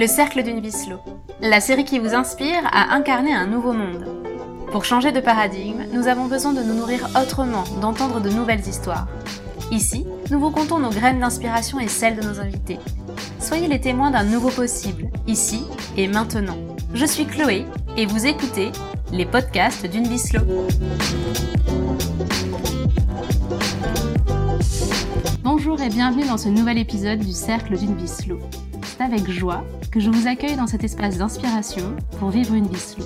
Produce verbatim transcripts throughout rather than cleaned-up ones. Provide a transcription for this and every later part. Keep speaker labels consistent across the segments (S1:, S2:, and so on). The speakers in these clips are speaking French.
S1: Le cercle d'une vie slow, la série qui vous inspire à incarner un nouveau monde. Pour changer de paradigme, nous avons besoin de nous nourrir autrement, d'entendre de nouvelles histoires. Ici, nous vous contons nos graines d'inspiration et celles de nos invités. Soyez les témoins d'un nouveau possible, ici et maintenant. Je suis Chloé et vous écoutez les podcasts d'une vie slow. Bonjour et bienvenue dans ce nouvel épisode du cercle d'une vie slow. C'est avec joie que je vous accueille dans cet espace d'inspiration pour vivre une vie slow.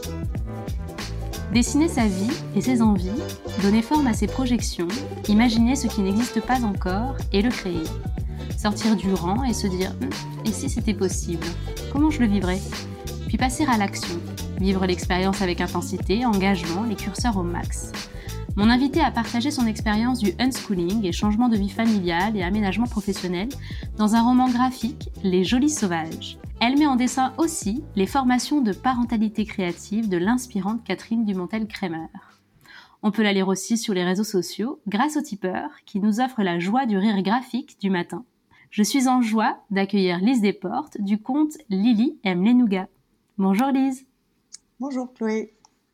S1: Dessiner sa vie et ses envies, donner forme à ses projections, imaginer ce qui n'existe pas encore et le créer. Sortir du rang et se dire hm, « et si c'était possible ? Comment je le vivrais ?» Puis passer à l'action, vivre l'expérience avec intensité, engagement, les curseurs au max. Mon invité a partagé son expérience du unschooling et changement de vie familiale et aménagement professionnel dans un roman graphique, Les Jolies Sauvages. Elle met en dessin aussi les formations de parentalité créative de l'inspirante Catherine Dumontel-Kremer. On peut la lire aussi sur les réseaux sociaux grâce au tipeur qui nous offre la joie du rire graphique du matin. Je suis en joie d'accueillir Lise Desportes du compte Lily aime les nougats. Bonjour Lise.
S2: Bonjour Chloé.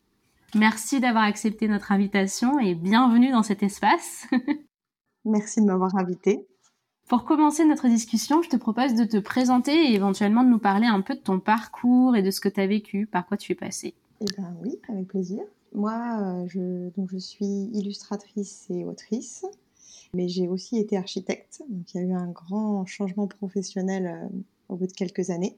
S1: Merci d'avoir accepté notre invitation et bienvenue dans cet espace.
S2: Merci de m'avoir invitée.
S1: Pour commencer notre discussion, je te propose de te présenter et éventuellement de nous parler un peu de ton parcours et de ce que tu as vécu, par quoi tu es passée.
S2: Eh bien oui, avec plaisir. Moi, euh, je, donc je suis illustratrice et autrice, mais j'ai aussi été architecte. Donc il y a eu un grand changement professionnel euh, au bout de quelques années.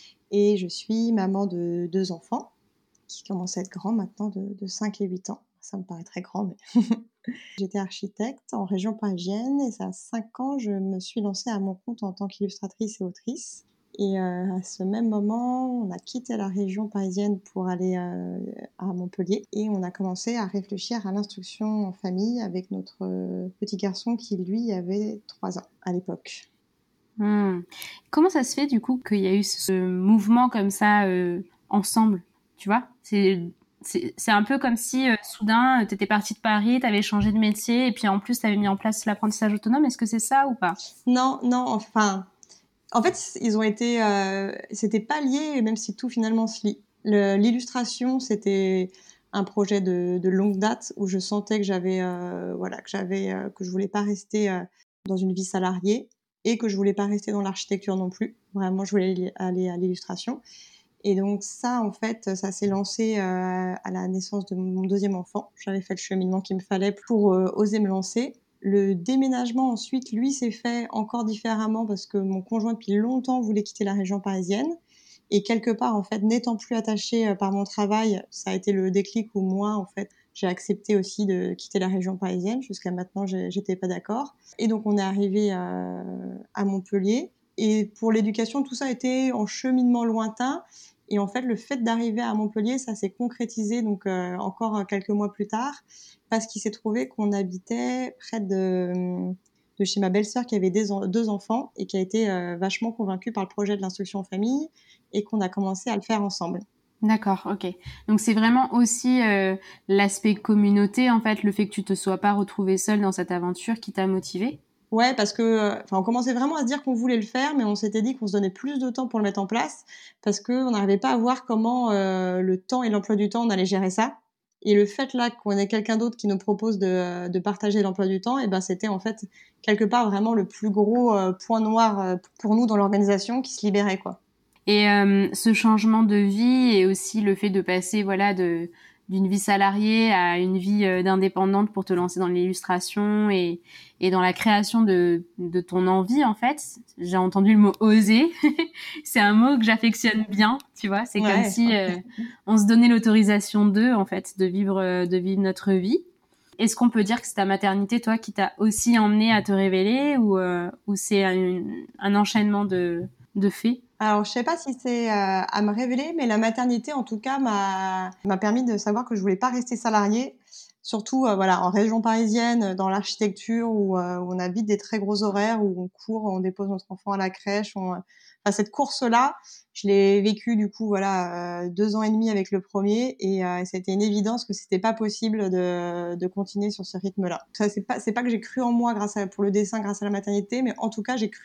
S2: Et je suis maman de deux enfants qui commencent à être grands maintenant, de, de cinq et huit ans. Ça me paraît très grand, mais... J'étais architecte en région parisienne et ça a cinq ans, je me suis lancée à mon compte en tant qu'illustratrice et autrice. Et euh, à ce même moment, on a quitté la région parisienne pour aller euh, à Montpellier et on a commencé à réfléchir à l'instruction en famille avec notre euh, petit garçon qui, lui, avait trois ans à l'époque.
S1: Mmh. Comment ça se fait, du coup, qu'il y a eu ce mouvement comme ça, euh, ensemble, tu vois ? C'est... C'est, c'est un peu comme si, euh, soudain, tu étais partie de Paris, tu avais changé de métier, et puis en plus, tu avais mis en place l'apprentissage autonome. Est-ce que c'est ça ou pas ?
S2: Non, non, enfin... En fait, ils ont été... Euh, c'était pas lié, même si tout, finalement, se lie. Le, l'illustration, c'était un projet de, de longue date où je sentais que j'avais... Euh, voilà, que j'avais... Euh, que je voulais pas rester euh, dans une vie salariée et que je voulais pas rester dans l'architecture non plus. Vraiment, je voulais aller à l'illustration. Et donc ça, en fait, ça s'est lancé euh, à la naissance de mon deuxième enfant. J'avais fait le cheminement qu'il me fallait pour euh, oser me lancer. Le déménagement ensuite, lui, s'est fait encore différemment parce que mon conjoint, depuis longtemps, voulait quitter la région parisienne. Et quelque part, en fait, n'étant plus attaché euh, par mon travail, ça a été le déclic où moi, en fait, j'ai accepté aussi de quitter la région parisienne. Jusqu'à maintenant, j'ai, j'étais pas d'accord. Et donc, on est arrivé à, à Montpellier. Et pour l'éducation, tout ça a été en cheminement lointain. Et en fait, le fait d'arriver à Montpellier, ça s'est concrétisé donc euh, encore quelques mois plus tard, parce qu'il s'est trouvé qu'on habitait près de, de chez ma belle-sœur qui avait des, deux enfants et qui a été euh, vachement convaincue par le projet de l'instruction en famille et qu'on a commencé à le faire ensemble.
S1: D'accord, ok. Donc c'est vraiment aussi euh, l'aspect communauté, en fait, le fait que tu te sois pas retrouvée seule dans cette aventure qui t'a motivée ?
S2: Ouais, parce que, enfin, on commençait vraiment à se dire qu'on voulait le faire, mais on s'était dit qu'on se donnait plus de temps pour le mettre en place, parce qu'on n'arrivait pas à voir comment euh, le temps et l'emploi du temps, on allait gérer ça. Et le fait là qu'on ait quelqu'un d'autre qui nous propose de, de partager l'emploi du temps, et ben c'était en fait quelque part vraiment le plus gros euh, point noir euh, pour nous dans l'organisation qui se libérait, quoi.
S1: Et euh, ce changement de vie et aussi le fait de passer, voilà, de d'une vie salariée à une vie euh, d'indépendante pour te lancer dans l'illustration et et dans la création de de ton envie, en fait. J'ai entendu le mot oser. C'est un mot que j'affectionne bien, tu vois. C'est
S2: Ouais.
S1: comme si euh, on se donnait l'autorisation d'eux, en fait, de vivre euh, de vivre notre vie. Est-ce qu'on peut dire que c'est ta maternité, toi, qui t'a aussi emmené à te révéler ou euh, ou c'est un, un enchaînement de de faits?
S2: Alors, je sais pas si c'est euh, à me révéler, mais la maternité, en tout cas, m'a, m'a permis de savoir que je voulais pas rester salariée, surtout euh, voilà, en région parisienne, dans l'architecture, où, euh, où on a vite des très gros horaires, où on court, on dépose notre enfant à la crèche. On... Enfin, cette course-là, je l'ai vécue du coup voilà euh, deux ans et demi avec le premier, et euh, c'était une évidence que c'était pas possible de, de continuer sur ce rythme-là. Ça, c'est pas, c'est pas que j'ai cru en moi grâce à, pour le dessin, grâce à la maternité, mais en tout cas, j'ai cru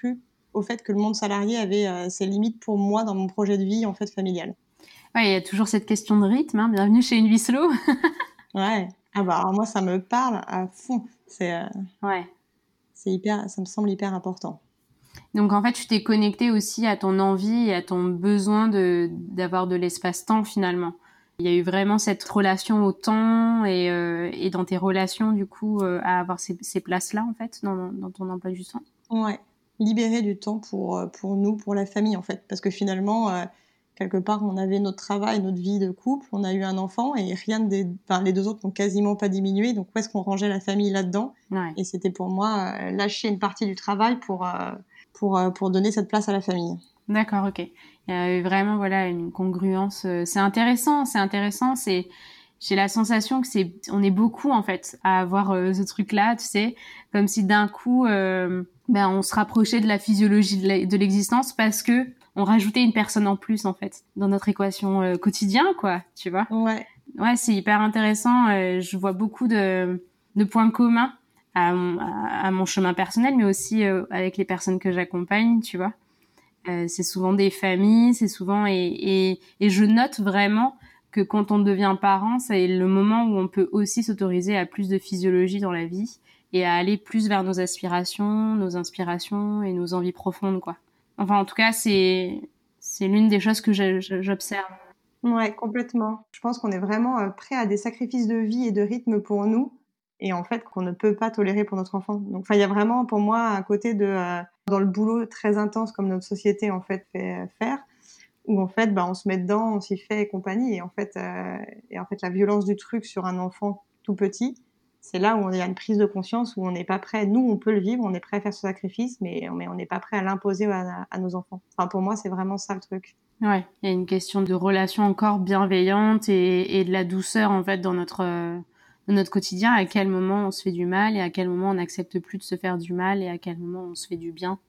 S2: au fait que le monde salarié avait euh, ses limites pour moi dans mon projet de vie en fait familial.
S1: Ouais, il y a toujours cette question de rythme, hein. Bienvenue chez Une Vie Slow.
S2: Ouais. Ah bah alors moi ça me parle à fond. C'est euh,
S1: Ouais.
S2: c'est hyper, ça me semble hyper important.
S1: Donc en fait, tu t'es connecté aussi à ton envie et à ton besoin de d'avoir de l'espace-temps finalement. Il y a eu vraiment cette relation au temps et, euh, et dans tes relations du coup euh, à avoir ces, ces places-là en fait dans, dans ton emploi du temps.
S2: Ouais. Libérer du temps pour, euh, pour nous, pour la famille en fait. Parce que finalement, euh, quelque part, on avait notre travail, notre vie de couple, on a eu un enfant et rien des, enfin, les deux autres n'ont quasiment pas diminué. Donc où est-ce qu'on rangeait la famille là-dedans?
S1: Ouais.
S2: Et c'était pour moi euh, lâcher une partie du travail pour, euh, pour, euh, pour donner cette place à la famille.
S1: D'accord, ok. Il y a eu vraiment voilà une congruence. euh, C'est intéressant, c'est intéressant. C'est j'ai la sensation que c'est on est beaucoup en fait à avoir euh, ce truc-là, tu sais, comme si d'un coup euh, ben on se rapprochait de la physiologie de la- de l'existence parce que on rajoutait une personne en plus en fait dans notre équation euh, quotidien, quoi, tu vois.
S2: Ouais.
S1: Ouais, c'est hyper intéressant. euh, je vois beaucoup de de points communs à mon, à, à mon chemin personnel, mais aussi euh, avec les personnes que j'accompagne, tu vois. Euh, c'est souvent des familles, c'est souvent et, et et je note vraiment que quand on devient parent, c'est le moment où on peut aussi s'autoriser à plus de physiologie dans la vie et à aller plus vers nos aspirations, nos inspirations et nos envies profondes, quoi. Enfin, en tout cas, c'est c'est l'une des choses que je- je- j'observe.
S2: Ouais, complètement. Je pense qu'on est vraiment euh, prêt à des sacrifices de vie et de rythme pour nous, et en fait qu'on ne peut pas tolérer pour notre enfant. Donc, enfin, il y a vraiment pour moi un côté de euh, dans le boulot très intense comme notre société en fait fait euh, faire, où en fait, bah, on se met dedans, on s'y fait et compagnie, et en fait, euh, et en fait, la violence du truc sur un enfant tout petit, c'est là où il y a une prise de conscience où on n'est pas prêt. Nous, on peut le vivre, on est prêt à faire ce sacrifice, mais mais on n'est pas prêt à l'imposer à, à nos enfants. Enfin, pour moi, c'est vraiment ça le truc.
S1: Ouais, il y a une question de relation encore bienveillante et, et de la douceur en fait dans notre euh, dans notre quotidien. À quel moment on se fait du mal et à quel moment on n'accepte plus de se faire du mal et à quel moment on se fait du bien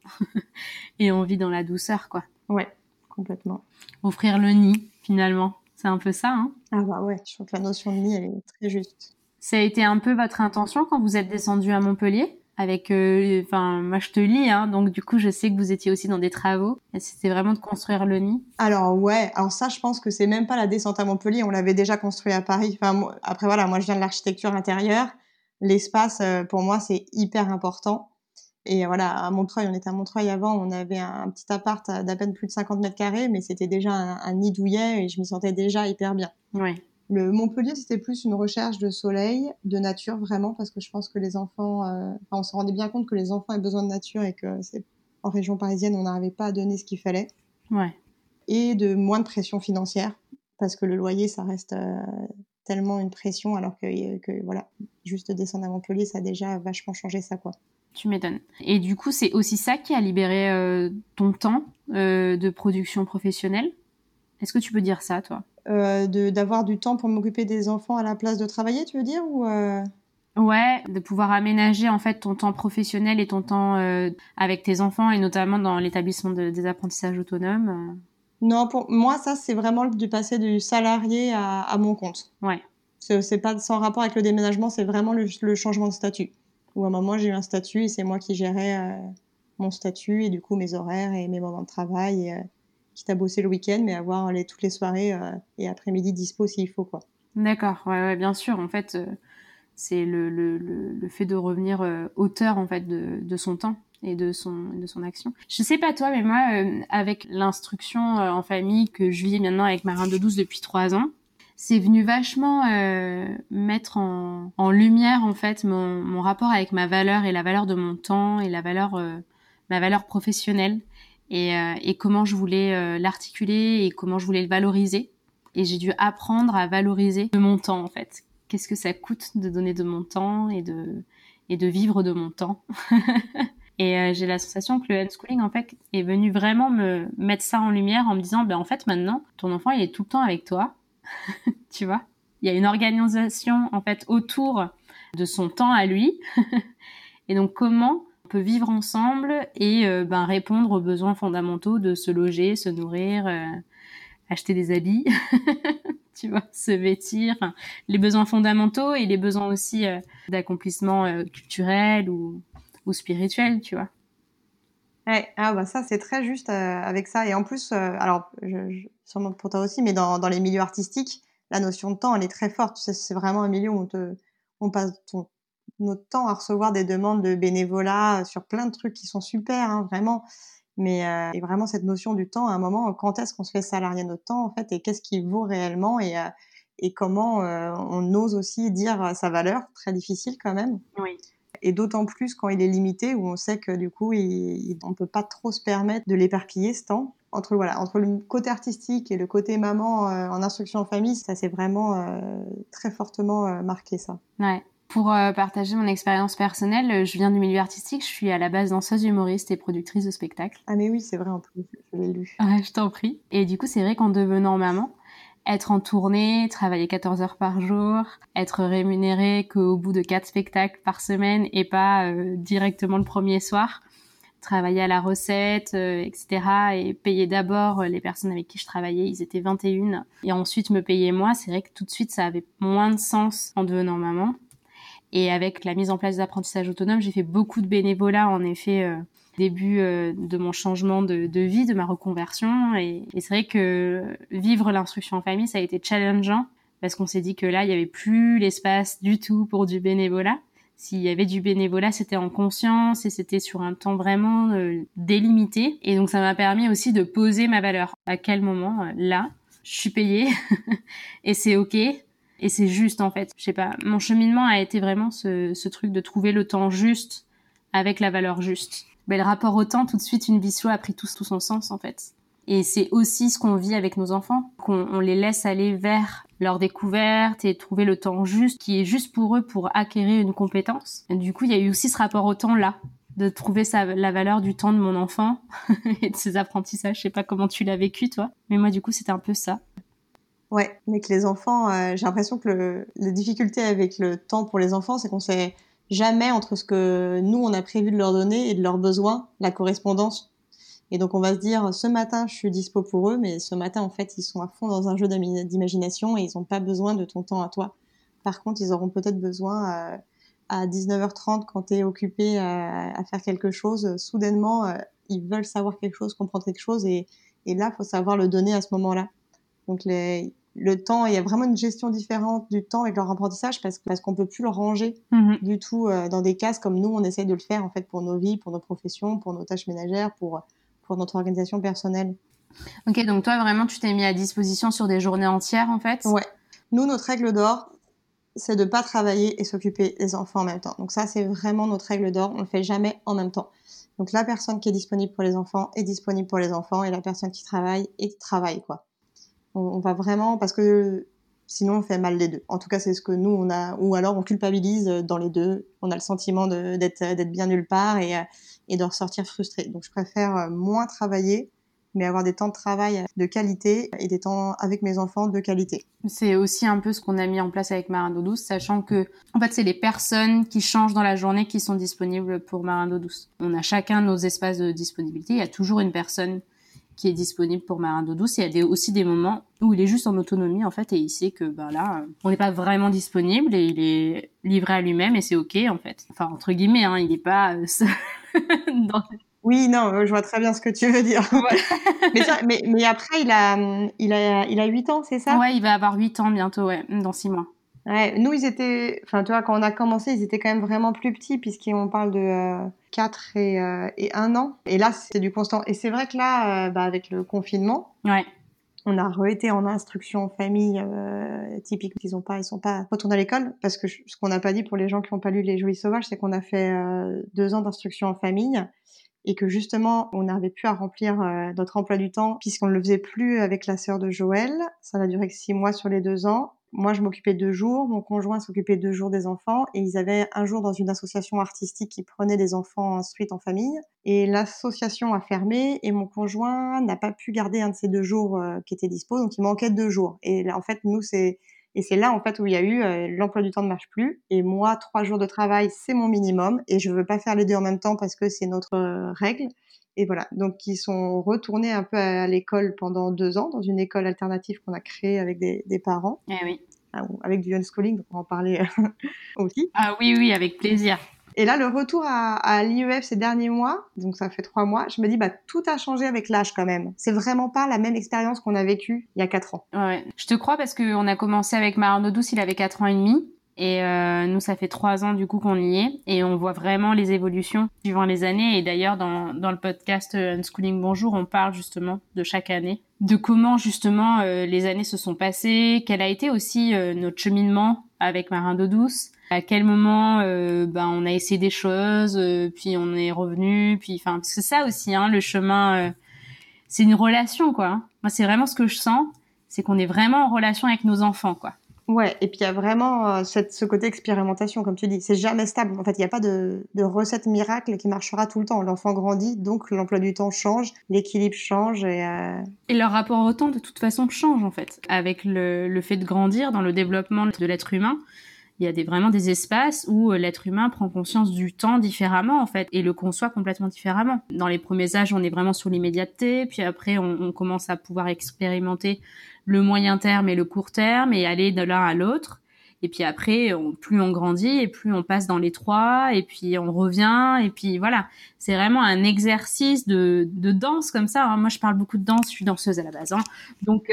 S1: et on vit dans la douceur, quoi.
S2: Ouais, complètement.
S1: Offrir le nid, finalement. C'est un peu ça, hein.
S2: Ah bah ouais, je trouve que la notion de nid, elle est très juste.
S1: Ça a été un peu votre intention quand vous êtes descendu à Montpellier avec, euh, enfin, moi je te lis, hein, donc du coup je sais que vous étiez aussi dans des travaux. Et c'était vraiment de construire le nid.
S2: Alors ouais, alors ça, je pense que c'est même pas la descente à Montpellier, on l'avait déjà construit à Paris. Enfin, moi, après voilà, moi je viens de l'architecture intérieure. L'espace, euh, pour moi, c'est hyper important. Et voilà, à Montreuil, on était à Montreuil avant, on avait un, un petit appart à- d'à peine plus de cinquante mètres carrés, mais c'était déjà un, un nid douillet et je m'y sentais déjà hyper bien.
S1: Ouais.
S2: Le Montpellier, c'était plus une recherche de soleil, de nature vraiment, parce que je pense que les enfants, euh, enfin, on se rendait bien compte que les enfants avaient besoin de nature et que c'est, en région parisienne, on n'arrivait pas à donner ce qu'il fallait.
S1: Ouais.
S2: Et de moins de pression financière, parce que le loyer, ça reste euh, tellement une pression, alors que, que voilà, juste descendre à Montpellier, ça a déjà vachement changé ça, quoi.
S1: Tu m'étonnes. Et du coup, c'est aussi ça qui a libéré euh, ton temps euh, de production professionnelle. Est-ce que tu peux dire ça, toi?
S2: Euh, de, d'avoir du temps pour m'occuper des enfants à la place de travailler, tu veux dire, ou euh...
S1: Ouais, de pouvoir aménager en fait ton temps professionnel et ton temps euh, avec tes enfants et notamment dans l'établissement de, des apprentissages autonomes. euh.
S2: Non, pour moi, ça, c'est vraiment du passer du salarié à, à mon compte.
S1: Ouais,
S2: C'est, c'est pas sans rapport avec le déménagement, c'est vraiment le, le changement de statut. Où à un moment, j'ai eu un statut et c'est moi qui gérais euh, mon statut et du coup mes horaires et mes moments de travail. Et, euh, quitte à bosser le week-end, mais avoir les, toutes les soirées euh, et après-midi dispo s'il faut, quoi.
S1: d'accord. Ouais, ouais, bien sûr. En fait, euh, c'est le, le, le, le fait de revenir euh, auteur en fait de, de son temps et de son de son action. Je sais pas toi, mais moi, euh, avec l'instruction euh, en famille que je vis maintenant avec ma reine de douze depuis trois ans, c'est venu vachement euh, mettre en, en lumière en fait mon, mon rapport avec ma valeur et la valeur de mon temps et la valeur euh, ma valeur professionnelle et, euh, et comment je voulais euh, l'articuler et comment je voulais le valoriser. Et j'ai dû apprendre à valoriser de mon temps en fait. Qu'est-ce que ça coûte de donner de mon temps et de et de vivre de mon temps. Et euh, j'ai la sensation que le unschooling en fait est venu vraiment me mettre ça en lumière en me disant ben en fait maintenant ton enfant il est tout le temps avec toi. Tu vois, il y a une organisation en fait autour de son temps à lui. Et donc comment on peut vivre ensemble et euh, ben répondre aux besoins fondamentaux de se loger, se nourrir, euh, acheter des habits, tu vois, se vêtir, enfin les besoins fondamentaux et les besoins aussi euh, d'accomplissement euh, culturel ou ou spirituel, tu vois.
S2: Ouais, ah bah ça c'est très juste euh, avec ça. Et en plus, euh, alors je, je- sûrement pour toi aussi, mais dans, dans les milieux artistiques, la notion de temps elle est très forte. C'est, c'est vraiment un milieu où on, te, on passe ton- notre temps à recevoir des demandes de bénévolat sur plein de trucs qui sont super, hein, vraiment. Mais euh, et vraiment cette notion du temps, à un moment, quand est-ce qu'on se fait salarier notre temps en fait, et qu'est-ce qui vaut réellement, et, euh, et comment euh, on ose aussi dire sa valeur, très difficile quand même.
S1: Oui.
S2: Et d'autant plus quand il est limité, où on sait que du coup, il, il- on peut pas trop se permettre de l'éparpiller ce temps. Entre, voilà, entre le côté artistique et le côté maman euh, en instruction en famille, ça s'est vraiment euh, très fortement euh, marqué ça.
S1: Ouais. Pour euh, partager mon expérience personnelle, euh, je viens du milieu artistique, je suis à la base danseuse humoriste et productrice de spectacles.
S2: Ah mais oui, c'est vrai, en plus, je l'ai lu.
S1: Ouais, je t'en prie. Et du coup, c'est vrai qu'en devenant maman, être en tournée, travailler quatorze heures par jour, être rémunérée qu'au bout de quatre spectacles par semaine et pas euh, directement le premier soir, travailler à la recette, euh, et cetera. Et payer d'abord les personnes avec qui je travaillais, ils étaient vingt et une, et ensuite me payer moi, c'est vrai que tout de suite, ça avait moins de sens en devenant maman. Et avec la mise en place d'apprentissage autonome, j'ai fait beaucoup de bénévolat, en effet, euh, début euh, de mon changement de, de vie, de ma reconversion. Et, et c'est vrai que vivre l'instruction en famille, ça a été challengeant, parce qu'on s'est dit que là, il y avait plus l'espace du tout pour du bénévolat. S'il y avait du bénévolat, c'était en conscience et c'était sur un temps vraiment euh, délimité. Et donc, ça m'a permis aussi de poser ma valeur. À quel moment, euh, là, je suis payée et c'est OK. Et c'est juste, en fait. Je sais pas. Mon cheminement a été vraiment ce, ce truc de trouver le temps juste avec la valeur juste. Mais le rapport au temps, tout de suite, une Bislo a pris tout, tout son sens, en fait. Et c'est aussi ce qu'on vit avec nos enfants, qu'on on les laisse aller vers leur découverte et trouver le temps juste, qui est juste pour eux pour acquérir une compétence. Et du coup, il y a eu aussi ce rapport au temps-là, de trouver sa, la valeur du temps de mon enfant et de ses apprentissages. Je sais pas comment tu l'as vécu, toi. Mais moi, du coup, c'était un peu ça.
S2: Ouais, mais que les enfants, euh, j'ai l'impression que le, la difficulté avec le temps pour les enfants, c'est qu'on sait jamais entre ce que nous, on a prévu de leur donner et de leurs besoins, la correspondance. Et donc, on va se dire, ce matin, je suis dispo pour eux, mais ce matin, en fait, ils sont à fond dans un jeu d'ami- d'imagination et ils n'ont pas besoin de ton temps à toi. Par contre, ils auront peut-être besoin, euh, à dix-neuf heures trente, quand tu es occupé euh, à faire quelque chose, euh, soudainement, euh, ils veulent savoir quelque chose, comprendre quelque chose, et, et là, faut savoir le donner à ce moment-là. Donc, les, le temps, il y a vraiment une gestion différente du temps avec leur apprentissage, parce, parce qu'on peut plus le ranger
S1: Mhm.
S2: du tout euh, dans des cases comme nous, on essaye de le faire en fait pour nos vies, pour nos professions, pour nos tâches ménagères, pour, pour notre organisation personnelle.
S1: Ok, donc toi, vraiment, tu t'es mis à disposition sur des journées entières, en fait.
S2: Ouais. Nous, notre règle d'or, c'est de pas travailler et s'occuper des enfants en même temps. Donc ça, c'est vraiment notre règle d'or. On le fait jamais en même temps. Donc la personne qui est disponible pour les enfants est disponible pour les enfants, et la personne qui travaille est travaille, quoi. On, on va vraiment, parce que sinon on fait mal les deux. En tout cas, c'est ce que nous on a, ou alors on culpabilise dans les deux. On a le sentiment de, d'être, d'être bien nulle part, et, et de ressortir frustré. Donc je préfère moins travailler, mais avoir des temps de travail de qualité et des temps avec mes enfants de qualité.
S1: C'est aussi un peu ce qu'on a mis en place avec Marin d'eau douce, sachant que, en fait, c'est les personnes qui changent dans la journée qui sont disponibles pour Marin d'eau douce. On a chacun nos espaces de disponibilité. Il y a toujours une personne qui est disponible pour Marin d'eau douce. Et il y a des, aussi des moments où il est juste en autonomie, en fait, et il sait que, ben là, on n'est pas vraiment disponible et il est livré à lui-même, et c'est OK, en fait. Enfin, entre guillemets, hein, il n'est pas euh, seul dans...
S2: Oui, non, je vois très bien ce que tu veux dire.
S1: Ouais.
S2: mais, ça, mais, mais après, il a, il a, il a huit ans, c'est ça?
S1: Ouais, il va avoir huit ans bientôt, ouais, dans six mois.
S2: Ouais, nous, ils étaient, enfin, tu vois, quand on a commencé, ils étaient quand même vraiment plus petits, puisqu'on parle de euh, quatre et, euh, et un an. Et là, c'est du constant. Et c'est vrai que là, euh, bah, avec le confinement,
S1: Ouais.
S2: on a re-été en instruction en famille euh, typique. Ils ont pas, ils sont pas retournés à l'école, parce que je- ce qu'on n'a pas dit pour les gens qui n'ont pas lu Les Jolis Sauvages, c'est qu'on a fait euh, deux ans d'instruction en famille, et que justement, on n'arrivait plus à remplir euh, notre emploi du temps, puisqu'on ne le faisait plus avec la sœur de Joël. Ça n'a duré que six mois sur les deux ans. Moi, je m'occupais deux jours, mon conjoint s'occupait deux jours des enfants, et ils avaient un jour dans une association artistique qui prenait des enfants instruits en famille. Et l'association a fermé, et mon conjoint n'a pas pu garder un de ces deux jours euh, qui étaient dispo, donc il manquait deux jours. Et là, en fait, nous, c'est et c'est là, en fait, où il y a eu euh, l'emploi du temps ne marche plus. Et moi, trois jours de travail, c'est mon minimum. Et je veux pas faire les deux en même temps, parce que c'est notre euh, règle. Et voilà. Donc, ils sont retournés un peu à, à l'école pendant deux ans, dans une école alternative qu'on a créée avec des, des parents,
S1: Eh oui.
S2: hein, avec du unschooling, donc on va en parler aussi.
S1: Ah oui, oui, avec plaisir.
S2: Et là, le retour à, à l'I E F ces derniers mois, donc ça fait trois mois, je me dis, bah, tout a changé avec l'âge quand même. C'est vraiment pas la même expérience qu'on a vécue il y a quatre ans.
S1: Ouais. Je te crois parce qu'on a commencé avec Marin d'eau douce, il avait quatre ans et demi. Et euh, nous, ça fait trois ans du coup qu'on y est. Et on voit vraiment les évolutions suivant les années. Et d'ailleurs, dans, dans le podcast Unschooling Bonjour, on parle justement de chaque année. De comment justement euh, les années se sont passées. Quel a été aussi euh, notre cheminement avec Marin d'eau douce. À quel moment euh, ben, on a essayé des choses, euh, puis on est revenu. Puis, enfin, c'est ça aussi, hein, le chemin... Euh, c'est une relation, quoi. Hein. Moi, c'est vraiment ce que je sens. C'est qu'on est vraiment en relation avec nos enfants, quoi.
S2: Ouais, et puis il y a vraiment euh, cette, ce côté expérimentation, comme tu dis. C'est jamais stable. En fait, il n'y a pas de, de recette miracle qui marchera tout le temps. L'enfant grandit, donc l'emploi du temps change, l'équilibre change. Et, euh...
S1: et leur rapport au temps, de toute façon, change, en fait. Avec le, le fait de grandir dans le développement de l'être humain, il y a des, vraiment des espaces où l'être humain prend conscience du temps différemment, en fait, et le conçoit complètement différemment. Dans les premiers âges, on est vraiment sur l'immédiateté, puis après, on, on commence à pouvoir expérimenter le moyen terme et le court terme et aller de l'un à l'autre. Et puis après, on, plus on grandit et plus on passe dans les trois et puis on revient et puis voilà. C'est vraiment un exercice de, de danse comme ça. Hein. Moi, je parle beaucoup de danse, je suis danseuse à la base. Hein. Donc,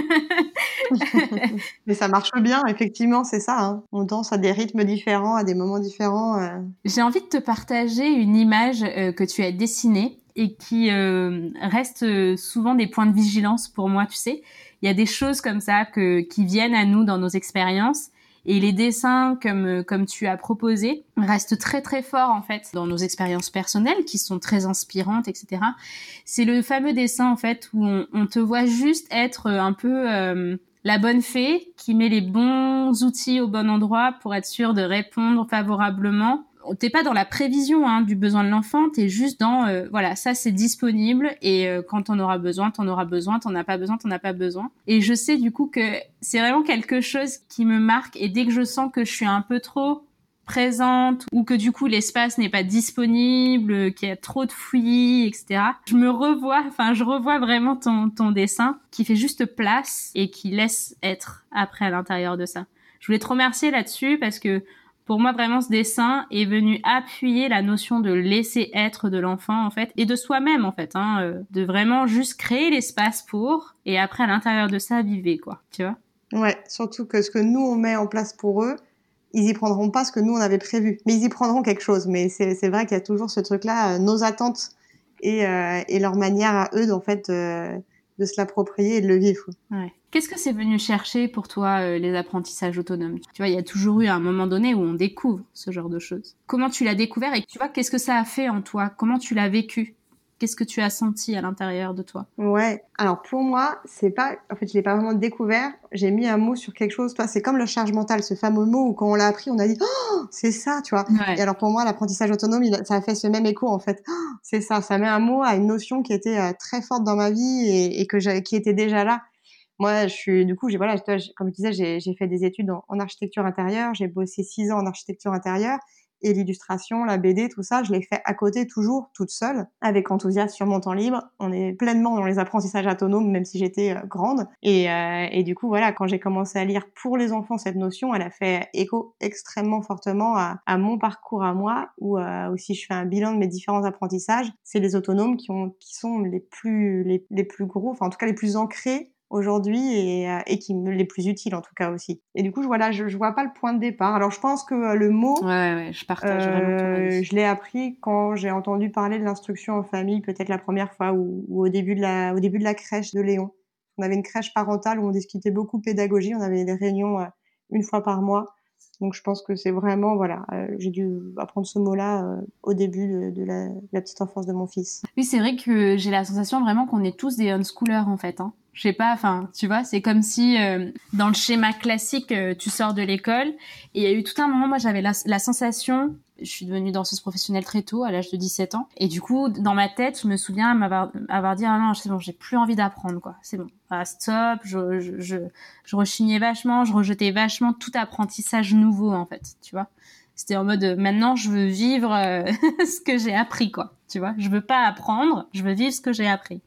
S2: mais ça marche bien, effectivement, c'est ça. Hein. On danse à des rythmes différents, à des moments différents. Euh...
S1: J'ai envie de te partager une image euh, que tu as dessinée et qui euh, reste souvent des points de vigilance pour moi, tu sais. Il y a des choses comme ça que, qui viennent à nous dans nos expériences et les dessins comme, comme tu as proposé restent très très forts en fait dans nos expériences personnelles qui sont très inspirantes, et cetera. C'est le fameux dessin en fait où on, on te voit juste être un peu euh, la bonne fée qui met les bons outils au bon endroit pour être sûre de répondre favorablement. T'es pas dans la prévision hein, du besoin de l'enfant, t'es juste dans euh, voilà, ça c'est disponible et euh, quand t'en auras besoin, t'en auras besoin, t'en as pas besoin, t'en as pas besoin. Et je sais du coup que c'est vraiment quelque chose qui me marque et dès que je sens que je suis un peu trop présente ou que du coup l'espace n'est pas disponible, qu'il y a trop de fouillis, et cetera. Je me revois, enfin je revois vraiment ton, ton dessin qui fait juste place et qui laisse être après à l'intérieur de ça. Je voulais te remercier là-dessus parce que pour moi, vraiment, ce dessin est venu appuyer la notion de laisser être de l'enfant, en fait, et de soi-même, en fait, hein, euh, de vraiment juste créer l'espace pour, et après, à l'intérieur de ça, vivre, quoi, tu vois.
S2: Ouais, surtout que ce que nous, on met en place pour eux, ils y prendront pas ce que nous, on avait prévu. Mais ils y prendront quelque chose. Mais c'est, c'est vrai qu'il y a toujours ce truc-là, euh, nos attentes et, euh, et leur manière à eux, en fait, euh, de se l'approprier et de le vivre.
S1: Ouais. Qu'est-ce que c'est venu chercher pour toi, euh, les apprentissages autonomes ? Tu vois, il y a toujours eu un moment donné où on découvre ce genre de choses. Comment tu l'as découvert et tu vois, qu'est-ce que ça a fait en toi ? Comment tu l'as vécu ? Qu'est-ce que tu as senti à l'intérieur de toi ?
S2: Ouais. Alors, pour moi, c'est pas, en fait, je l'ai pas vraiment découvert. J'ai mis un mot sur quelque chose. Toi, c'est comme le charge mental, ce fameux mot où quand on l'a appris, on a dit, oh, c'est ça, tu vois.
S1: Ouais.
S2: Et alors, pour moi, l'apprentissage autonome, il a, ça a fait ce même écho, en fait. Oh, c'est ça. Ça met un mot à une notion qui était euh, très forte dans ma vie et, et que j'ai, qui était déjà là. Moi, je suis, du coup, j'ai, voilà, toi, comme je disais, j'ai, j'ai fait des études en, en architecture intérieure. J'ai bossé six ans en architecture intérieure. Et l'illustration, la B D, tout ça, je l'ai fait à côté, toujours, toute seule, avec enthousiasme sur mon temps libre. On est pleinement dans les apprentissages autonomes, même si j'étais euh, grande. Et, euh, et du coup, voilà, quand j'ai commencé à lire pour les enfants cette notion, elle a fait écho extrêmement fortement à, à mon parcours à moi, où euh, aussi je fais un bilan de mes différents apprentissages. C'est les autonomes qui ont, qui sont les plus, les, les plus gros, enfin en tout cas les plus ancrés aujourd'hui et, euh, et qui me les plus utiles en tout cas aussi. Et du coup, voilà, je, je vois pas le point de départ. Alors, je pense que euh, le mot,
S1: ouais, ouais, je partage
S2: euh,
S1: vraiment ton avis.
S2: Je l'ai appris quand j'ai entendu parler de l'instruction en famille, peut-être la première fois ou, ou au début de la, au début de la crèche de Léon. On avait une crèche parentale où on discutait beaucoup pédagogie. On avait des réunions euh, une fois par mois. Donc, je pense que c'est vraiment, voilà, euh, j'ai dû apprendre ce mot-là euh, au début de, de, la, de la petite enfance de mon fils.
S1: Oui, c'est vrai que j'ai la sensation vraiment qu'on est tous des unschoolers en fait. Hein. Je sais pas, enfin, tu vois, c'est comme si euh, dans le schéma classique, euh, tu sors de l'école et il y a eu tout un moment, moi j'avais la, la sensation, je suis devenue danseuse professionnelle très tôt, à l'âge de dix-sept ans, et du coup, dans ma tête, je me souviens m'avoir avoir dit, ah non, c'est bon, j'ai plus envie d'apprendre, quoi, c'est bon, ah, stop, je, je, je, je rechignais vachement, je rejetais vachement tout apprentissage nouveau, en fait, tu vois. C'était en mode, euh, maintenant, je veux vivre euh, ce que j'ai appris, quoi, tu vois. Je veux pas apprendre, je veux vivre ce que j'ai appris.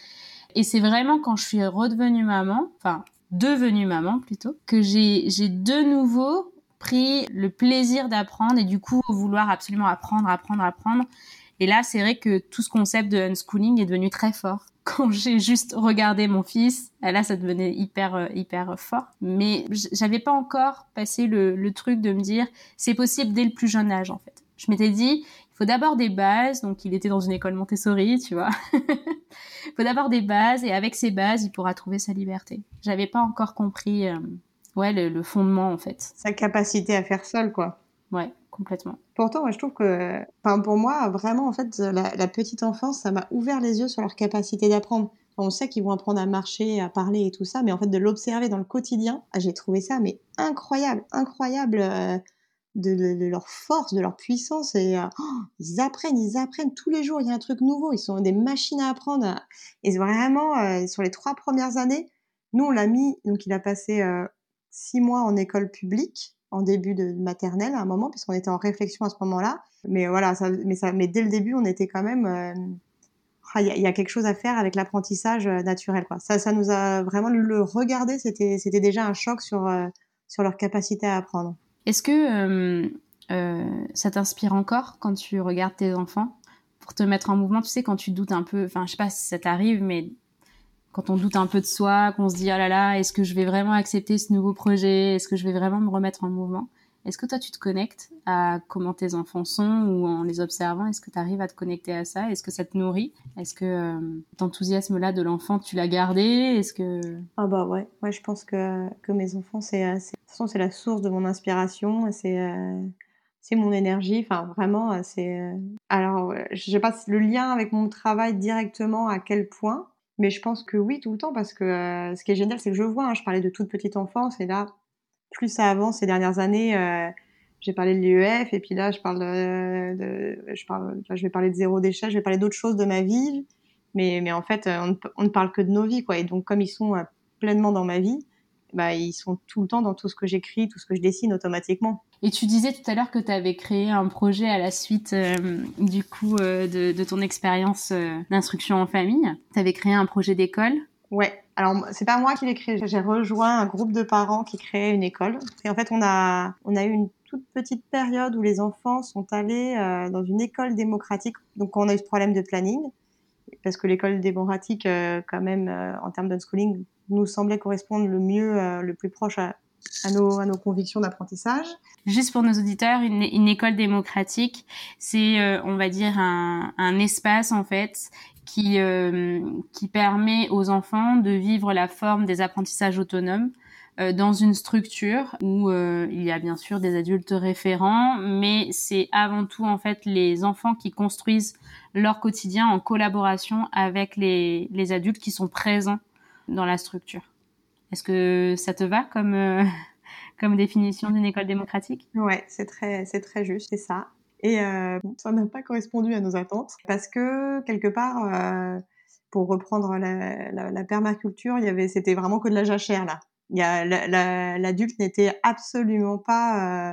S1: Et c'est vraiment quand je suis redevenue maman, enfin, devenue maman plutôt, que j'ai, j'ai de nouveau pris le plaisir d'apprendre et du coup vouloir absolument apprendre, apprendre, apprendre. Et là, c'est vrai que tout ce concept de unschooling est devenu très fort. Quand j'ai juste regardé mon fils, là, ça devenait hyper, hyper fort. Mais j'avais pas encore passé le, le truc de me dire, c'est possible dès le plus jeune âge, en fait. Je m'étais dit, il faut d'abord des bases. Donc, il était dans une école Montessori, tu vois. Il faut d'abord des bases et avec ces bases, il pourra trouver sa liberté. J'avais pas encore compris, euh, ouais, le, le fondement, en fait.
S2: Sa capacité à faire seul, quoi.
S1: Ouais, complètement.
S2: Pourtant, moi, je trouve que, enfin, pour moi, vraiment, en fait, la, la petite enfance, ça m'a ouvert les yeux sur leur capacité d'apprendre. Enfin, on sait qu'ils vont apprendre à marcher, à parler et tout ça, mais en fait, de l'observer dans le quotidien, ah, j'ai trouvé ça, mais incroyable, incroyable, euh, de, de, de leur force, de leur puissance. Et euh, oh, ils apprennent, ils apprennent tous les jours. Il y a un truc nouveau. Ils sont des machines à apprendre. Et vraiment, euh, sur les trois premières années, nous, on l'a mis. Donc, il a passé euh, six mois en école publique, en début de maternelle à un moment, puisqu'on était en réflexion à ce moment-là. Mais voilà, ça, mais, ça, mais dès le début, on était quand même... euh, il y, a, il y a quelque chose à faire avec l'apprentissage euh, naturel, quoi. Ça, ça nous a vraiment... Le regarder, c'était, c'était déjà un choc sur, euh, sur leur capacité à apprendre.
S1: Est-ce que euh, euh, ça t'inspire encore quand tu regardes tes enfants pour te mettre en mouvement? Tu sais, quand tu doutes un peu... Enfin, je sais pas si ça t'arrive, mais... Quand on doute un peu de soi, qu'on se dit « Ah là là, est-ce que je vais vraiment accepter ce nouveau projet? Est-ce que je vais vraiment me remettre en mouvement ?» Est-ce que toi, tu te connectes à comment tes enfants sont ou en les observant? Est-ce que tu arrives à te connecter à ça? Est-ce que ça te nourrit? Est-ce que euh, cet enthousiasme-là de l'enfant, tu l'as gardé? Est-ce que...
S2: Ah bah ouais, ouais, je pense que, que mes enfants, c'est, c'est, de toute façon, c'est la source de mon inspiration, c'est, euh, c'est mon énergie, enfin vraiment, c'est... Alors, je sais pas si le lien avec mon travail directement à quel point, mais je pense que oui, tout le temps, parce que euh, ce qui est génial, c'est que je vois, hein, je parlais de toute petite enfance, et là, plus ça avance ces dernières années, euh, j'ai parlé de l'I E F, et puis là, je parle de, de je parle, je vais parler de zéro déchet, je vais parler d'autres choses de ma vie, mais, mais en fait, on ne, on ne parle que de nos vies, quoi. Et donc, comme ils sont euh, pleinement dans ma vie, bah, ils sont tout le temps dans tout ce que j'écris, tout ce que je dessine automatiquement.
S1: Et tu disais tout à l'heure que tu avais créé un projet à la suite euh, du coup euh, de, de ton expérience euh, d'instruction en famille. Tu avais créé un projet d'école.
S2: Ouais. Alors, c'est pas moi qui l'ai créé. J'ai rejoint un groupe de parents qui créait une école. Et en fait, on a, on a eu une toute petite période où les enfants sont allés euh, dans une école démocratique. Donc, on a eu ce problème de planning. Parce que l'école démocratique, euh, quand même, euh, en termes d'unschooling, nous semblait correspondre le mieux, euh, le plus proche à, à, nos, à nos convictions d'apprentissage.
S1: Juste pour nos auditeurs, une, une école démocratique, c'est, euh, on va dire, un, un espace, en fait, qui, euh, qui permet aux enfants de vivre la forme des apprentissages autonomes euh, dans une structure où euh, il y a bien sûr des adultes référents, mais c'est avant tout, en fait, les enfants qui construisent leur quotidien en collaboration avec les, les adultes qui sont présents dans la structure. Est-ce que ça te va comme, euh, comme définition d'une école démocratique?
S2: Ouais, c'est très, c'est très juste, c'est ça. Et euh, ça n'a pas correspondu à nos attentes parce que quelque part, euh, pour reprendre la, la, la permaculture, il y avait, c'était vraiment que de la jachère là. Il y a, la, la, l'adulte n'était absolument pas euh,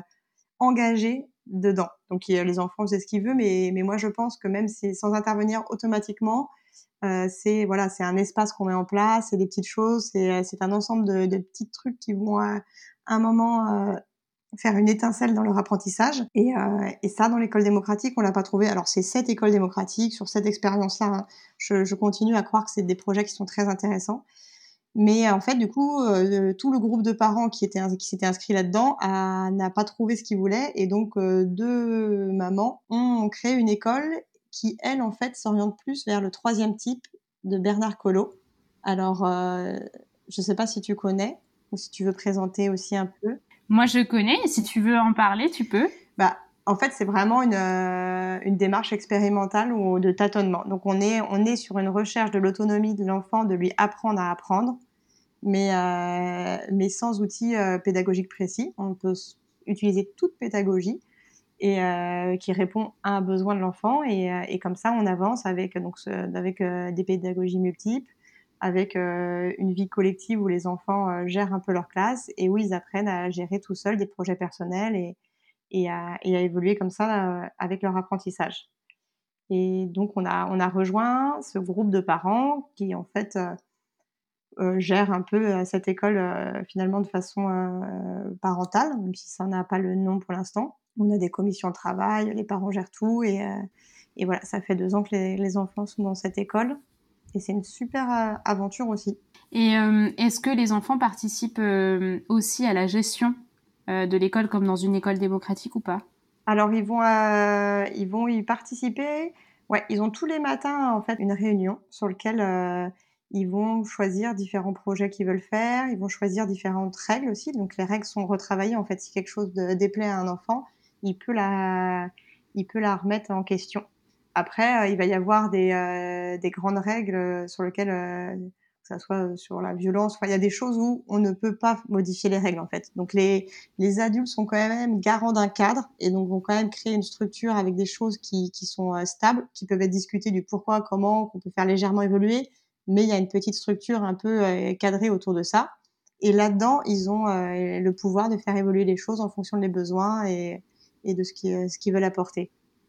S2: engagé dedans. Donc il, les enfants faisaient ce qu'ils veulent, mais, mais moi je pense que même si, sans intervenir automatiquement, euh, c'est voilà, c'est un espace qu'on met en place, c'est des petites choses, c'est, c'est un ensemble de, de petits trucs qui vont à un moment euh, faire une étincelle dans leur apprentissage. Et, euh, et ça, dans l'école démocratique, on l'a pas trouvé. Alors, c'est cette école démocratique, sur cette expérience-là, hein, je, je continue à croire que c'est des projets qui sont très intéressants. Mais en fait, du coup, euh, tout le groupe de parents qui, était, qui s'était inscrit là-dedans a, n'a pas trouvé ce qu'il voulait. Et donc, euh, deux mamans ont créé une école qui, elle, en fait, s'oriente plus vers le troisième type de Bernard Collot. Alors, euh, je sais pas si tu connais ou si tu veux présenter aussi un peu.
S1: Moi, je connais. Et si tu veux en parler, tu peux.
S2: Bah, en fait, c'est vraiment une, euh, une démarche expérimentale ou de tâtonnement. Donc, on est, on est sur une recherche de l'autonomie de l'enfant, de lui apprendre à apprendre, mais, euh, mais sans outils euh, pédagogiques précis. On peut utiliser toute pédagogie et euh, qui répond à un besoin de l'enfant. Et, euh, et comme ça, on avance avec, donc, ce, avec euh, des pédagogies multiples, avec euh, une vie collective où les enfants euh, gèrent un peu leur classe et où ils apprennent à gérer tout seuls des projets personnels et, et, à, et à évoluer comme ça euh, avec leur apprentissage. Et donc, on a, on a rejoint ce groupe de parents qui, en fait, euh, euh, gère un peu euh, cette école euh, finalement de façon euh, parentale, même si ça n'a pas le nom pour l'instant. On a des commissions de travail, les parents gèrent tout et, euh, et voilà, ça fait deux ans que les, les enfants sont dans cette école et c'est une super euh, aventure aussi.
S1: Et euh, est-ce que les enfants participent euh, aussi à la gestion euh, de l'école comme dans une école démocratique ou pas?
S2: Alors ils vont, euh, ils vont y participer. Ouais, ils ont tous les matins en fait une réunion sur laquelle euh, ils vont choisir différents projets qu'ils veulent faire. Ils vont choisir différentes règles aussi. Donc les règles sont retravaillées en fait. Si quelque chose de, déplaît à un enfant, il peut la, il peut la remettre en question. Après, euh, il va y avoir des, euh, des grandes règles sur lesquelles euh, que ça soit sur la violence. Enfin, il y a des choses où on ne peut pas modifier les règles en fait. Donc les les adultes sont quand même garants d'un cadre et donc vont quand même créer une structure avec des choses qui, qui sont euh, stables, qui peuvent être discutées du pourquoi, comment, qu'on peut faire légèrement évoluer, mais il y a une petite structure un peu euh, cadrée autour de ça. Et là-dedans, ils ont euh, le pouvoir de faire évoluer les choses en fonction des besoins et, et de ce qu'ils, euh, ce qu'ils veulent apporter.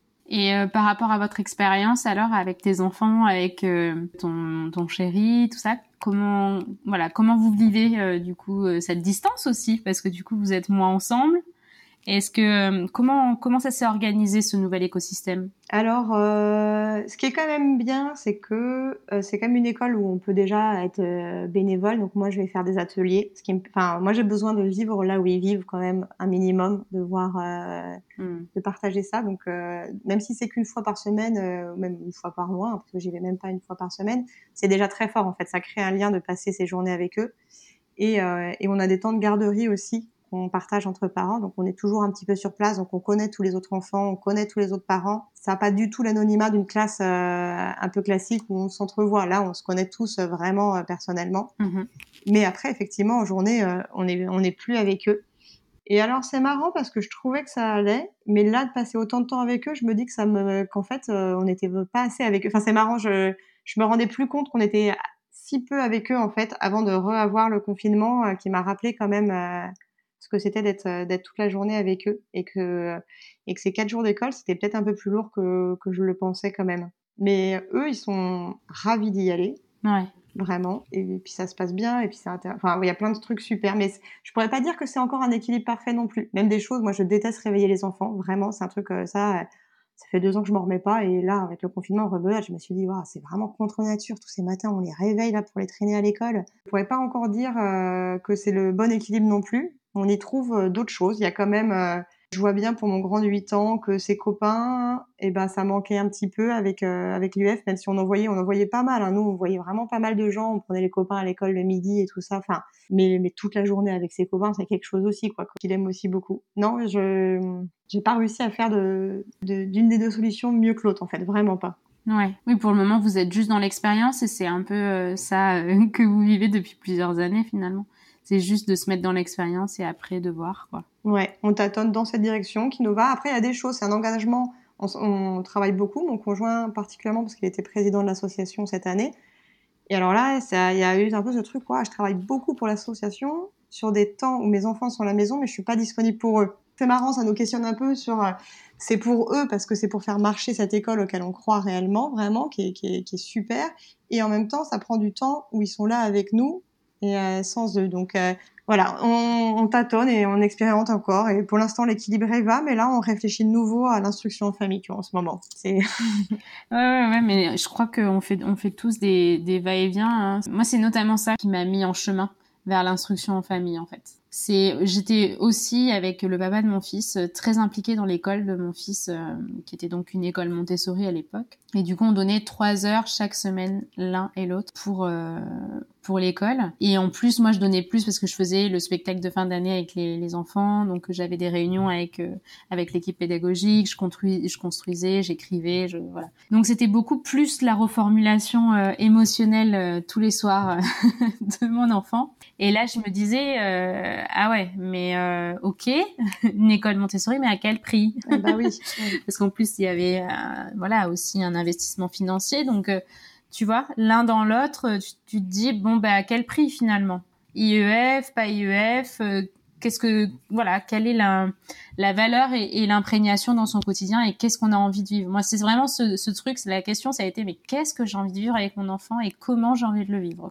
S1: Et euh, par rapport à votre expérience, alors, avec tes enfants, avec euh, ton, ton chéri, tout ça, comment, voilà, comment vous vivez, euh, du coup, euh, cette distance aussi? Parce que du coup, vous êtes moins ensemble. Est-ce que, euh, comment, comment ça s'est organisé, ce nouvel écosystème?
S2: Alors, euh, ce qui est quand même bien, c'est que euh, c'est quand même une école où on peut déjà être euh, bénévole. Donc moi, je vais faire des ateliers. Ce qui me... Enfin, moi, j'ai besoin de vivre là où ils vivent quand même un minimum, de voir, euh,
S1: Hmm.
S2: de partager ça. Donc, euh, même si c'est qu'une fois par semaine, euh, même une fois par mois, hein, parce que j'y vais même pas une fois par semaine, c'est déjà très fort en fait. Ça crée un lien de passer ces journées avec eux. Et, euh, et on a des temps de garderie aussi qu'on partage entre parents. Donc, on est toujours un petit peu sur place. Donc, on connaît tous les autres enfants, on connaît tous les autres parents. Ça n'a pas du tout l'anonymat d'une classe euh, un peu classique où on s'entrevoit. Là, on se connaît tous euh, vraiment euh, personnellement.
S1: Mhm.
S2: Mais après, effectivement, en journée, euh, on est, on n'est plus avec eux. Et alors, c'est marrant parce que je trouvais que ça allait. Mais là, de passer autant de temps avec eux, je me dis que ça me, qu'en fait, euh, on n'était pas assez avec eux. Enfin, c'est marrant. Je, je me rendais plus compte qu'on était si peu avec eux en fait avant de reavoir le confinement euh, qui m'a rappelé quand même euh, ce que c'était d'être euh, d'être toute la journée avec eux et que et que ces quatre jours d'école c'était peut-être un peu plus lourd que que je le pensais quand même. Mais eux ils sont ravis d'y aller
S1: Ouais.
S2: vraiment et puis ça se passe bien et puis c'est intér... enfin il y a plein de trucs super mais je pourrais pas dire que c'est encore un équilibre parfait non plus. Même des choses moi je déteste réveiller les enfants vraiment c'est un truc euh, ça euh, ça fait deux ans que je m'en remets pas et là avec le confinement rebelote je me suis dit waouh c'est vraiment contre nature tous ces matins on les réveille là pour les traîner à l'école. Je pourrais pas encore dire euh, que c'est le bon équilibre non plus. On y trouve euh, d'autres choses. Il y a quand même euh, je vois bien pour mon grand de huit ans que ses copains, eh ben, ça manquait un petit peu avec, euh, avec l'U F, même si on en voyait, on en voyait pas mal. Hein. Nous, on voyait vraiment pas mal de gens. On prenait les copains à l'école le midi et tout ça. Enfin, mais, mais toute la journée avec ses copains, c'est quelque chose aussi, quoi, qu'il aime aussi beaucoup. Non, je, j'ai pas réussi à faire de, de, d'une des deux solutions mieux que l'autre, en fait. Vraiment pas.
S1: Ouais. Oui, pour le moment, vous êtes juste dans l'expérience et c'est un peu euh, ça euh, que vous vivez depuis plusieurs années, finalement. C'est juste de se mettre dans l'expérience et après de voir, quoi.
S2: Ouais, on tâtonne dans cette direction qui nous va. Après, il y a des choses, c'est un engagement. On, on travaille beaucoup, mon conjoint particulièrement parce qu'il était président de l'association cette année. Et alors là, ça, il y a eu un peu ce truc, quoi. Je travaille beaucoup pour l'association sur des temps où mes enfants sont à la maison, mais je suis pas disponible pour eux. C'est marrant, ça nous questionne un peu sur, euh, c'est pour eux parce que c'est pour faire marcher cette école auquel on croit réellement, vraiment, qui est, qui est, qui est super. Et en même temps, ça prend du temps où ils sont là avec nous et euh, sans eux. Donc euh, voilà, on, on tâtonne et on expérimente encore. Et pour l'instant, l'équilibre est va, mais là, on réfléchit de nouveau à l'instruction en famille, tu vois, en ce moment. C'est
S1: Ouais, ouais, ouais, mais je crois qu'on fait, on fait tous des, des va-et-vient. Hein. Moi, c'est notamment ça qui m'a mis en chemin vers l'instruction en famille, en fait. C'est, j'étais aussi avec le papa de mon fils très impliquée dans l'école de mon fils, euh, qui était donc une école Montessori à l'époque. Et du coup, on donnait trois heures chaque semaine l'un et l'autre pour euh, pour l'école. Et en plus, moi, je donnais plus parce que je faisais le spectacle de fin d'année avec les, les enfants. Donc, j'avais des réunions avec euh, avec l'équipe pédagogique. Je construis, je construisais, j'écrivais, je voilà. Donc, c'était beaucoup plus la reformulation euh, émotionnelle euh, tous les soirs euh, de mon enfant. Et là, je me disais, euh, ah ouais, mais euh, ok, une école Montessori, mais à quel prix?
S2: ah bah oui.
S1: Parce qu'en plus, il y avait euh, voilà aussi un investissement financier. Donc, euh, tu vois, l'un dans l'autre, tu, tu te dis, bon, bah, à quel prix finalement? I E F, pas I E F, euh, qu'est-ce que, voilà, quelle est la, la valeur et, et l'imprégnation dans son quotidien et qu'est-ce qu'on a envie de vivre? Moi, c'est vraiment ce, ce truc, la question, ça a été, mais qu'est-ce que j'ai envie de vivre avec mon enfant et comment j'ai envie de le vivre, quoi.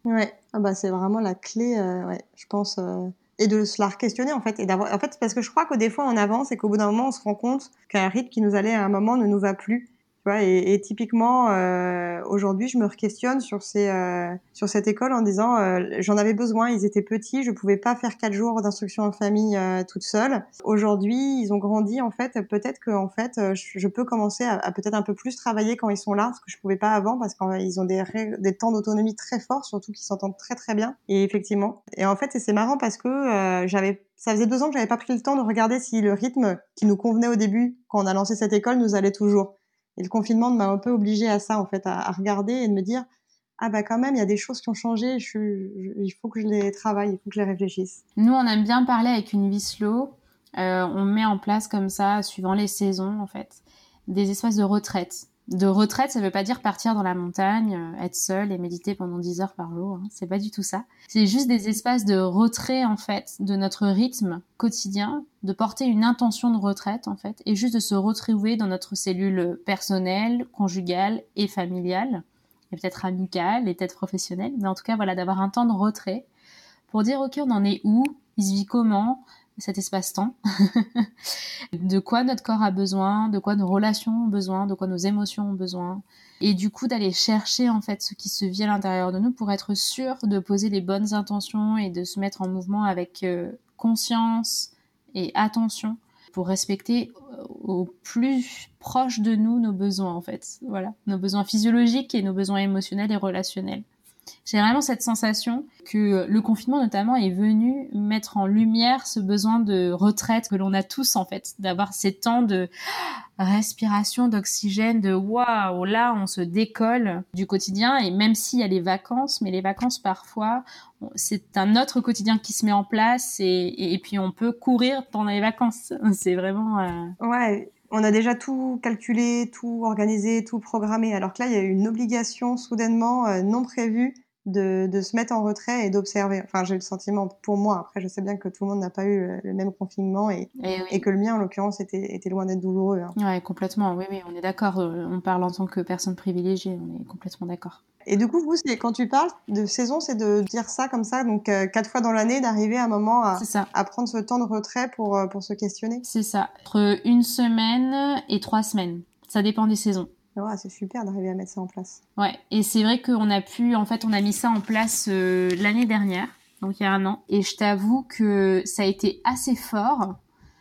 S2: Ouais, ah bah, c'est vraiment la clé, heu, ouais, je pense, heu et de se la re-questionner, en fait et d'avoir en fait, parce que je crois que des fois, on avance et qu'au bout d'un moment, on se rend compte qu'un rythme qui nous allait à un moment ne nous va plus, tu vois? Et et typiquement, heu, aujourd'hui, je me re-questionne sur ces, heu, sur cette école en disant, heu, j'en avais besoin, ils étaient petits, je pouvais pas faire quatre jours d'instruction en famille, heu, toute seule. Aujourd'hui, ils ont grandi, en fait, peut-être qu'en fait, heu, je je peux commencer à à peut-être un peu plus travailler quand ils sont là, ce que je pouvais pas avant parce qu'ils ont des ré des temps d'autonomie très forts, surtout qu'ils s'entendent très, très bien et effectivement et en fait et c'est marrant parce que, heu, j'avais ça faisait deux ans que j'avais pas pris le temps de regarder si le rythme qui nous convenait au début, quand on a lancé cette école, nous allait toujours et le confinement m'a un peu obligée à ça, en fait, à à regarder et de me dire: «Ah bah, quand même, il y a des choses qui ont changé, je suis je il faut que je les travaille, il faut que je les réfléchisse».
S1: Nous, on aime bien parler avec une vie slow. Euh, on met en place comme ça, suivant les saisons, en fait, des espaces de retraite. De retraite, ça veut pas dire partir dans la montagne, euh, être seul et méditer pendant dix heures par jour. Hein. C'est pas du tout ça. C'est juste des espaces de retrait, en fait, de notre rythme quotidien, de porter une intention de retraite, en fait, et juste de se retrouver dans notre cellule personnelle, conjugale et familiale, et peut-être amicale et peut-être professionnelle. Mais en tout cas, voilà, d'avoir un temps de retrait pour dire, ok, on en est où, il se vit comment, cet espace-temps, de quoi notre corps a besoin, de quoi nos relations ont besoin, de quoi nos émotions ont besoin, et du coup d'aller chercher en fait ce qui se vit à l'intérieur de nous pour être sûr de poser les bonnes intentions et de se mettre en mouvement avec euh, conscience et attention pour respecter au plus proche de nous nos besoins en fait, voilà, nos besoins physiologiques et nos besoins émotionnels et relationnels. J'ai vraiment cette sensation que le confinement notamment est venu mettre en lumière ce besoin de retraite que l'on a tous en fait, d'avoir ces temps de respiration, d'oxygène, de waouh, là on se décolle du quotidien et même s'il y a les vacances, mais les vacances parfois c'est un autre quotidien qui se met en place et, et, et puis on peut courir pendant les vacances. C'est vraiment... Euh...
S2: Ouais, on a déjà tout calculé, tout organisé, tout programmé. Alors que là, il y a eu une obligation soudainement euh, non prévue de, de se mettre en retrait et d'observer. Enfin, j'ai le sentiment pour moi. Après, je sais bien que tout le monde n'a pas eu le, le même confinement et,
S1: et, oui.
S2: et que le mien, en l'occurrence, était, était loin d'être douloureux. Hein.
S1: Ouais, complètement. Oui, oui, on est d'accord. On parle en tant que personne privilégiée. On est complètement d'accord.
S2: Et du coup, vous, c'est, quand tu parles de saison, c'est de dire ça comme ça, donc euh, quatre fois dans l'année, d'arriver à un moment à, à prendre ce temps de retrait pour, euh, pour se questionner.
S1: C'est ça. Entre une semaine et trois semaines. Ça dépend des saisons.
S2: Ouais, c'est super d'arriver à mettre ça en place.
S1: Ouais, et c'est vrai qu'on a pu, en fait, on a mis ça en place euh, l'année dernière, donc il y a un an. Et je t'avoue que ça a été assez fort.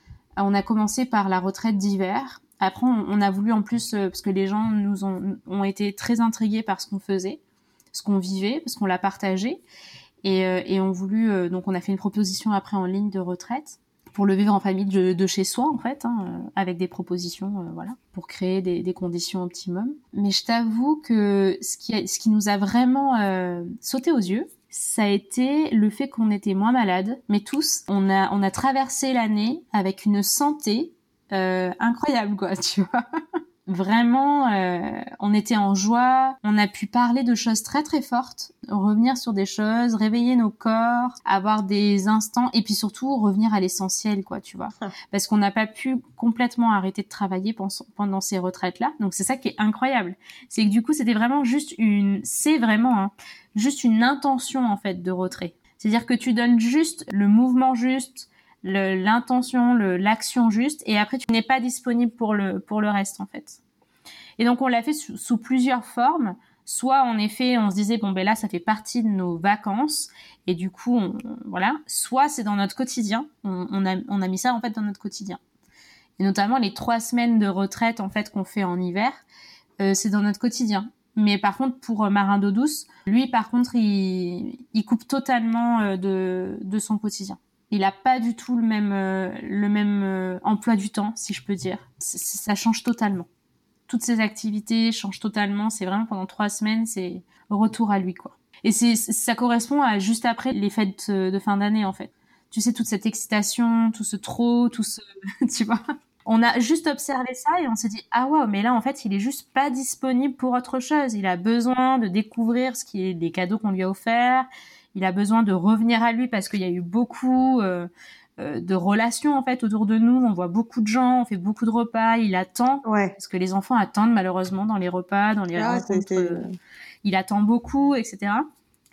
S1: On a commencé par la retraite d'hiver. Après, on, on a voulu en plus, euh, parce que les gens nous ont, ont été très intrigués par ce qu'on faisait, ce qu'on vivait, parce qu'on l'a partagé. Et, euh, et on voulu, euh, donc on a fait une proposition après en ligne de retraite pour le vivre en famille de, de chez soi en fait, hein, avec des propositions, euh, voilà, pour créer des, des conditions optimum. Mais je t'avoue que ce qui, a, ce qui nous a vraiment euh, sauté aux yeux, ça a été le fait qu'on était moins malades, mais tous, on a, on a traversé l'année avec une santé euh, incroyable, quoi, tu vois. Vraiment, euh, on était en joie, on a pu parler de choses très très fortes, revenir sur des choses, réveiller nos corps, avoir des instants et puis surtout revenir à l'essentiel, quoi, tu vois. Parce qu'on n'a pas pu complètement arrêter de travailler pendant ces retraites-là. Donc c'est ça qui est incroyable. C'est que du coup, c'était vraiment juste une... C'est vraiment hein, juste une intention, en fait, de retrait. C'est-à-dire que tu donnes juste le mouvement juste, Le, l'intention, le, l'action juste, et après tu n'es pas disponible pour le pour le reste en fait. Et donc on l'a fait sous, sous plusieurs formes. Soit en effet on se disait bon ben là ça fait partie de nos vacances et du coup on, voilà. Soit c'est dans notre quotidien. On, on a on a mis ça en fait dans notre quotidien. Et notamment les trois semaines de retraite en fait qu'on fait en hiver, euh, c'est dans notre quotidien. Mais par contre, pour euh, Marin d'eau douce, lui, par contre, il, il coupe totalement euh, de, de son quotidien. Il a pas du tout le même euh, le même euh, emploi du temps, si je peux dire. C- ça change totalement. Toutes ses activités changent totalement. C'est vraiment pendant trois semaines, c'est retour à lui, quoi. Et c'est ça correspond à juste après les fêtes de fin d'année, en fait. Tu sais, toute cette excitation, tout ce trop, tout ce, tu vois. On a juste observé ça et on s'est dit ah ouais, mais là en fait il est juste pas disponible pour autre chose. Il a besoin de découvrir ce qui est les cadeaux qu'on lui a offerts. Il a besoin de revenir à lui parce qu'il y a eu beaucoup euh, euh, de relations en fait autour de nous. On voit beaucoup de gens, on fait beaucoup de repas. Il attend
S2: ouais.
S1: parce que les enfants attendent malheureusement dans les repas, dans les
S2: ah,
S1: rencontres.
S2: c'est, c'est...
S1: Euh, il attend beaucoup, et cetera.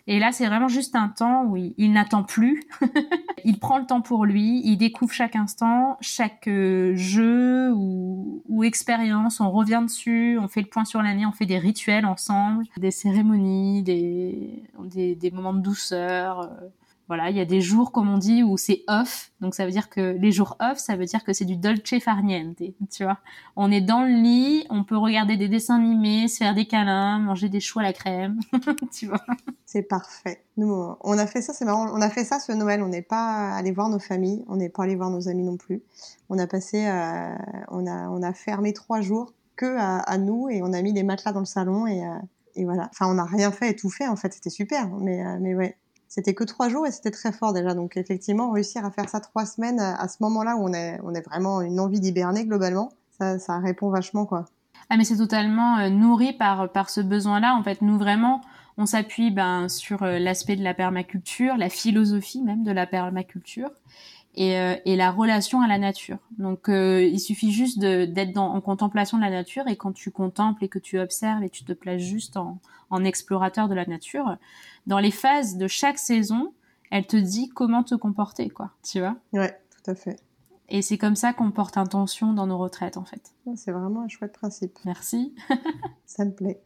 S1: Et là, c'est vraiment juste un temps où il, il n'attend plus. Il prend le temps pour lui, il découvre chaque instant, chaque euh, jeu ou, ou expérience. On revient dessus, on fait le point sur l'année, on fait des rituels ensemble, des cérémonies, des, des, des moments de douceur. Euh, Voilà, il y a des jours, comme on dit, où c'est off. Donc, ça veut dire que les jours off, ça veut dire que c'est du dolce far niente, tu vois. On est dans le lit, on peut regarder des dessins animés, se faire des câlins, manger des choux à la crème, tu vois.
S2: C'est parfait. Nous, on a fait ça, c'est marrant. On a fait ça ce Noël. On n'est pas allé voir nos familles, on n'est pas allé voir nos amis non plus. On a passé, euh, on a, on a fermé trois jours que à, à nous et on a mis des matelas dans le salon et, euh, et voilà. Enfin, on n'a rien fait et tout fait. En fait, c'était super. Mais, euh, mais ouais. C'était que trois jours et c'était très fort déjà. Donc effectivement, réussir à faire ça trois semaines à ce moment-là où on est, on est vraiment une envie d'hiberner globalement, ça, ça répond vachement, quoi.
S1: Ah, mais c'est totalement euh, nourri par, par ce besoin-là. En fait, nous vraiment, on s'appuie ben, sur euh, l'aspect de la permaculture, la philosophie même de la permaculture et, euh, et la relation à la nature. Donc euh, il suffit juste de, d'être dans, en contemplation de la nature et quand tu contemples et que tu observes et tu te places juste en, en explorateur de la nature, dans les phases de chaque saison, elle te dit comment te comporter, quoi, tu vois.
S2: Ouais, tout à fait.
S1: Et c'est comme ça qu'on porte intention dans nos retraites, en fait.
S2: C'est vraiment un chouette principe.
S1: Merci.
S2: Ça me plaît.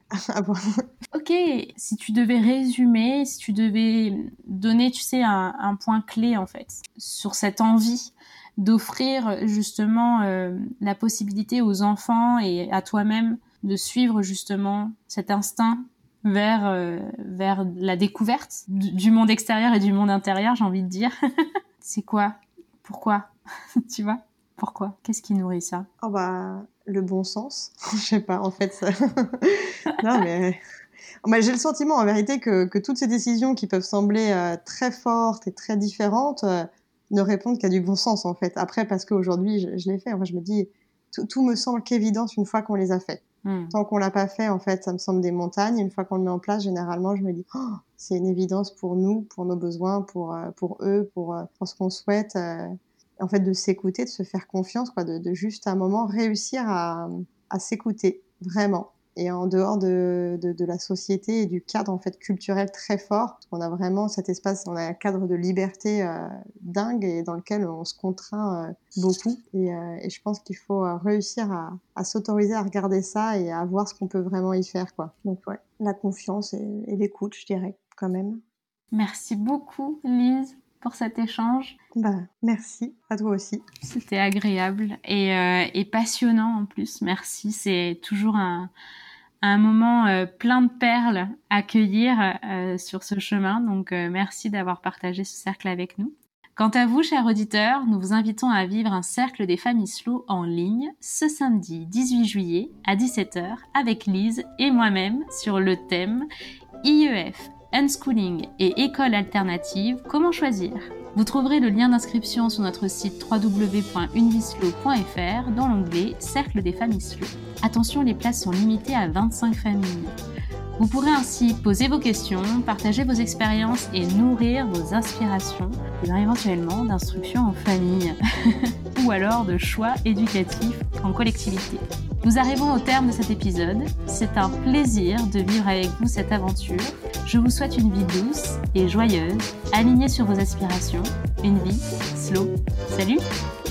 S1: Ok, si tu devais résumer, si tu devais donner, tu sais, un, un point clé, en fait, sur cette envie d'offrir justement euh, la possibilité aux enfants et à toi-même de suivre justement cet instinct vers euh, vers la découverte du, du monde extérieur et du monde intérieur, j'ai envie de dire. C'est quoi? Pourquoi? Tu vois? Pourquoi? Qu'est-ce qui nourrit ça?
S2: Oh bah, le bon sens. Je sais pas, en fait. Ça... non, mais... Bah, j'ai le sentiment, en vérité, que, que toutes ces décisions qui peuvent sembler euh, très fortes et très différentes euh, ne répondent qu'à du bon sens, en fait. Après, parce qu'aujourd'hui, je, je l'ai fait. Moi, je me dis, tout, tout me semble qu'évidence une fois qu'on les a fait. Mmh. Tant qu'on l'a pas fait, en fait, ça me semble des montagnes. Une fois qu'on le met en place, généralement, je me dis, oh, c'est une évidence pour nous, pour nos besoins, pour, euh, pour eux, pour, euh, pour ce qu'on souhaite. Euh, en fait, de s'écouter, de se faire confiance, quoi, de, de juste à un moment réussir à, à s'écouter, vraiment. Et en dehors de, de, de la société et du cadre en fait culturel très fort, on a vraiment cet espace, on a un cadre de liberté euh, dingue et dans lequel on se contraint euh, beaucoup. Et, euh, et je pense qu'il faut euh, réussir à, à s'autoriser à regarder ça et à voir ce qu'on peut vraiment y faire, quoi. Donc ouais, la confiance et, et l'écoute, je dirais, quand même.
S1: Merci beaucoup, Lise, pour cet échange.
S2: Bah, merci, à toi aussi.
S1: C'était agréable et, euh, et passionnant en plus. Merci, c'est toujours un, un moment euh, plein de perles à cueillir euh, sur ce chemin. Donc, euh, merci d'avoir partagé ce cercle avec nous. Quant à vous, chers auditeurs, nous vous invitons à vivre un cercle des familles slow en ligne ce samedi dix-huit juillet à dix-sept heures avec Lise et moi-même sur le thème I E F, Unschooling et école alternative, comment choisir? Vous trouverez le lien d'inscription sur notre site w w w point unvislow point f r dans l'onglet Cercle des familles slow. Attention, les places sont limitées à vingt-cinq familles. Vous pourrez ainsi poser vos questions, partager vos expériences et nourrir vos inspirations, et bien éventuellement d'instruction en famille, ou alors de choix éducatifs en collectivité. Nous arrivons au terme de cet épisode. C'est un plaisir de vivre avec vous cette aventure. Je vous souhaite une vie douce et joyeuse, alignée sur vos aspirations, une vie slow. Salut!